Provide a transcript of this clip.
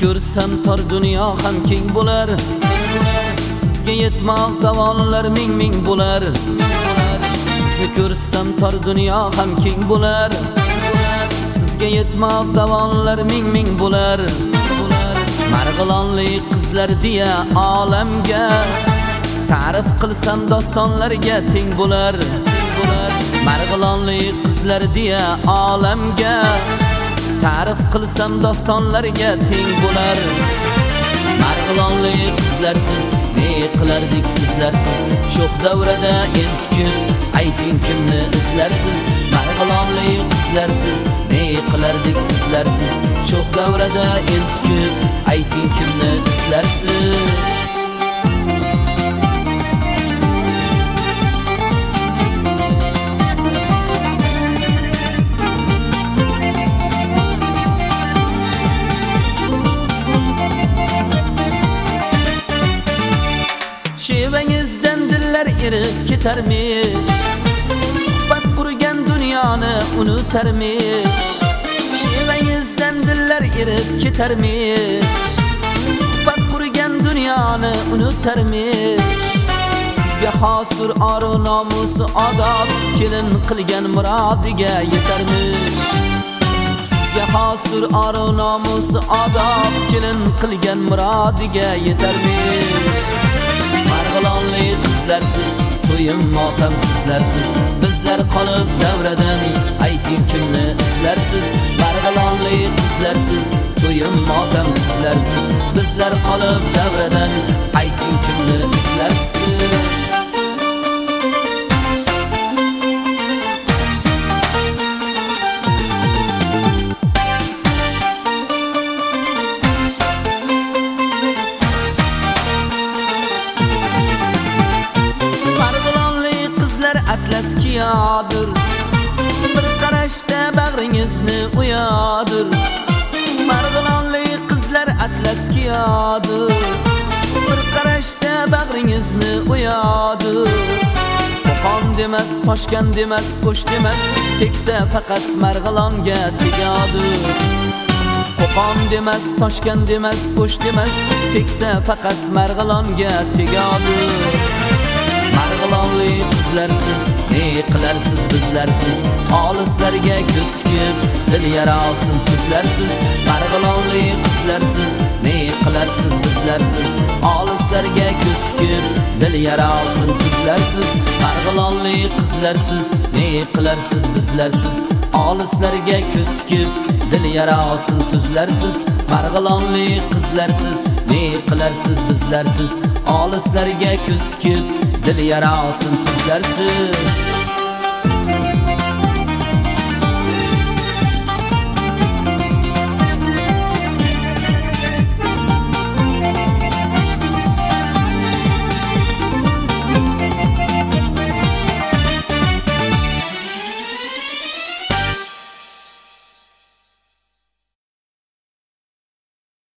ko'rsam tor dunyo ham keng bo'lar. Sizga yetmoq zamonlar ming bo'lar. Sizni ko'rsam tor dunyo ham keng bo'lar. Sizga yetmoq zamonlar ming bo'lar. Marg'ilonli qizlar deya olamga ta'rif qilsam dostonlarga teng bo'lar. Marg'ilonli qizlar deya olamga ta'rif qilsam dostonlarga teng bo'lar. Marg'ilonli qizlarsiz ne qilardik sizlarsiz? Sho'x davrada entikib ayting kimni izlarsiz? Marg'ilonli qizlarsiz ne qilardik sizlarsiz? Sho'x davrada entikib ayting kimni izlarsiz? Şevangizdan dillar erib ketarmish, suhbat qurgan dunyoni unutarmish. Shevangizdan dillar erib ketarmish, suhbat qurgan dunyoni unutarmish. Sizga xosdir oru nomusi odob, kelin qilgan murodiga yetarmish. Sizga xosdir oru nomusi odob, kelin qilgan murodiga yetarmish. Marg'ilonli qizlarsiz to'yim motam sizlarsiz, bizlar qolib davradan ayting kimni izlarsiz? Marg'ilonli qizlarsiz to'yim motam sizlarsiz, bizlar qolib davradan ayting kimni izlarsiz? Atlas kiyodir, bir qarashda bag'ringizni uyodir. Marg'ilonli qizlar atlas kiyodir, bir qarashda bag'ringizni uyodir. Qo'qon demas, Toshkent demas, O'sh demas, teksa faqat Marg'ilonga tegadir. Qo'qon demas, Toshkent demas, O'sh demas, teksa faqat Marg'ilonga tegadir. Marg'ilonli qizlarsiz ne qilarsiz bizlarsiz? Olislarga ko'z tikib dil yarasin tuzlarsiz. Marg'ilonli qizlarsiz ne qilarsiz bizlarsiz? Olislarga ko'z tikib dil yarasin tuzlarsiz. Marg'ilonli qizlarsiz ne qilarsiz bizlarsiz? Olislarga ko'z tikib dil yarasin tuzlarsiz. Marg'ilonli qizlarsiz ne qilarsiz bizlarsiz? Olislarga ko'z tikib dil yarasin tuzlarsiz.